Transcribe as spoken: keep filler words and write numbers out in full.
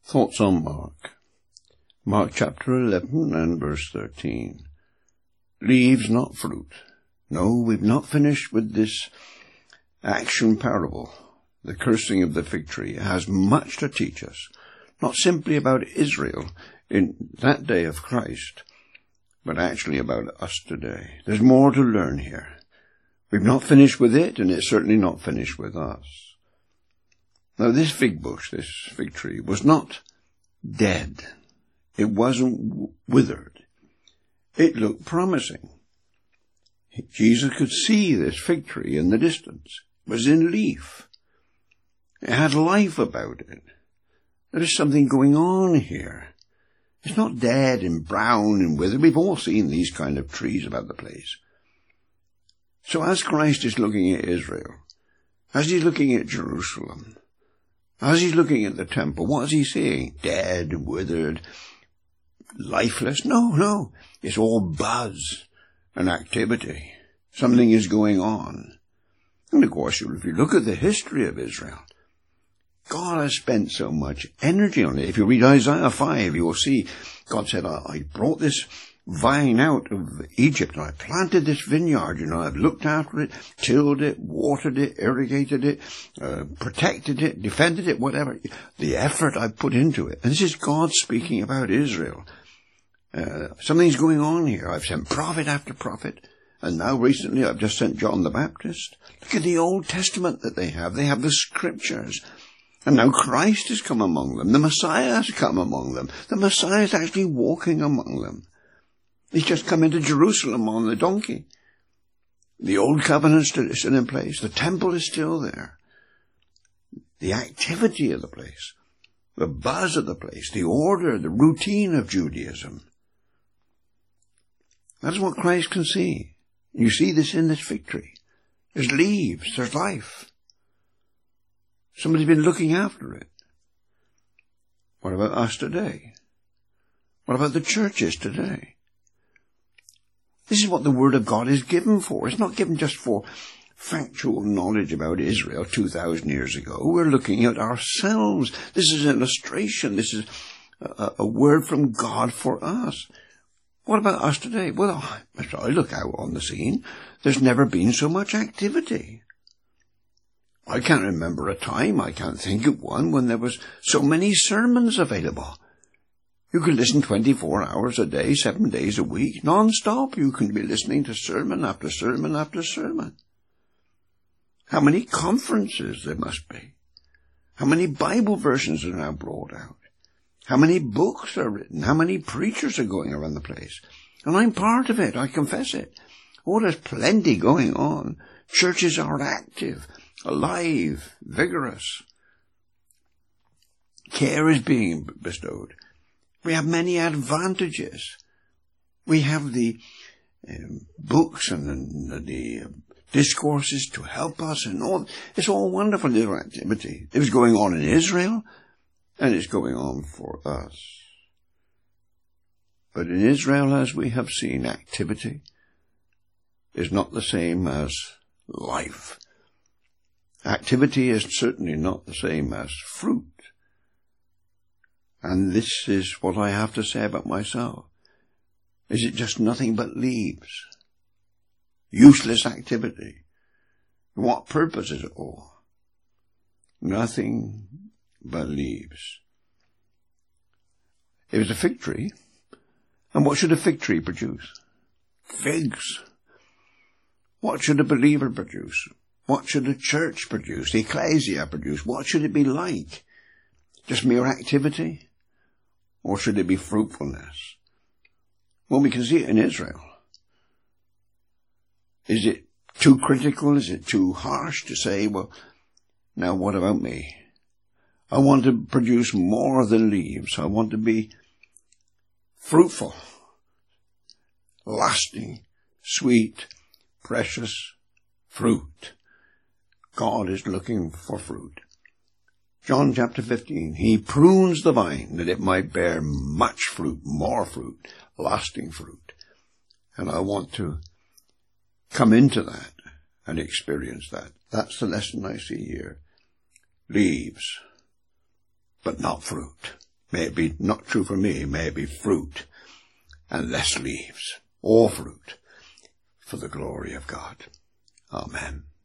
Thoughts on Mark. Mark chapter eleven and verse thirteen. Leaves, not fruit. No, we've not finished with this action parable. The cursing of the fig tree has much to teach us, not simply about Israel in that day of Christ, but actually about us today. There's more to learn here. We've not finished with it, and it's certainly not finished with us. Now, this fig bush, this fig tree, was not dead. It wasn't withered. It looked promising. Jesus could see this fig tree in the distance. It was in leaf. It had life about it. There is something going on here. It's not dead and brown and withered. We've all seen these kind of trees about the place. So as Christ is looking at Israel, as he's looking at Jerusalem, as he's looking at the temple, what is he seeing? Dead, withered, lifeless? No, no. It's all buzz and activity. Something is going on. And of course, if you look at the history of Israel, God has spent so much energy on it. If you read Isaiah five, you will see God said, I brought this vine out of Egypt, and I planted this vineyard, you know, I've looked after it, tilled it, watered it, irrigated it, uh, protected it, defended it, whatever. The effort I put into it. And this is God speaking about Israel. Uh, something's going on here. I've sent prophet after prophet, and now recently I've just sent John the Baptist. Look at the Old Testament that they have. They have the scriptures. And now Christ has come among them. The Messiah has come among them. The Messiah is actually walking among them. He's just come into Jerusalem on the donkey. The old covenant is still in place. The temple is still there. The activity of the place, the buzz of the place, the order, the routine of Judaism. That's what Christ can see. You see this in this fig tree. There's leaves, there's life. Somebody's been looking after it. What about us today? What about the churches today? This is what the Word of God is given for. It's not given just for factual knowledge about Israel two thousand years ago. We're looking at ourselves. This is an illustration. This is a, a word from God for us. What about us today? Well, as I look out on the scene, there's never been so much activity. I can't remember a time, I can't think of one, when there was so many sermons available. You can listen twenty-four hours a day, seven days a week, non-stop. You can be listening to sermon after sermon after sermon. How many conferences there must be. How many Bible versions are now brought out. How many books are written. How many preachers are going around the place. And I'm part of it, I confess it. Oh, there's plenty going on. Churches are active, alive, vigorous. Care is being bestowed. We have many advantages. We have the um, books and the, the uh, discourses to help us and all. It's all wonderful little activity. It was going on in Israel, and it's going on for us. But in Israel, as we have seen, activity is not the same as life. Activity is certainly not the same as fruit. And this is what I have to say about myself. Is it just nothing but leaves? Useless activity. What purpose is it all? Nothing but leaves. It was a fig tree. And what should a fig tree produce? Figs. What should a believer produce? What should a church produce? The ecclesia produce? What should it be like? Just mere activity? Or should it be fruitfulness? Well, we can see it in Israel. Is it too critical? Is it too harsh to say, well, now what about me? I want to produce more than leaves. I want to be fruitful, lasting, sweet, precious fruit. God is looking for fruit. John chapter fifteen, he prunes the vine that it might bear much fruit, more fruit, lasting fruit. And I want to come into that and experience that. That's the lesson I see here. Leaves, but not fruit. May it be not true for me. May it be fruit and less leaves, all fruit, for the glory of God. Amen.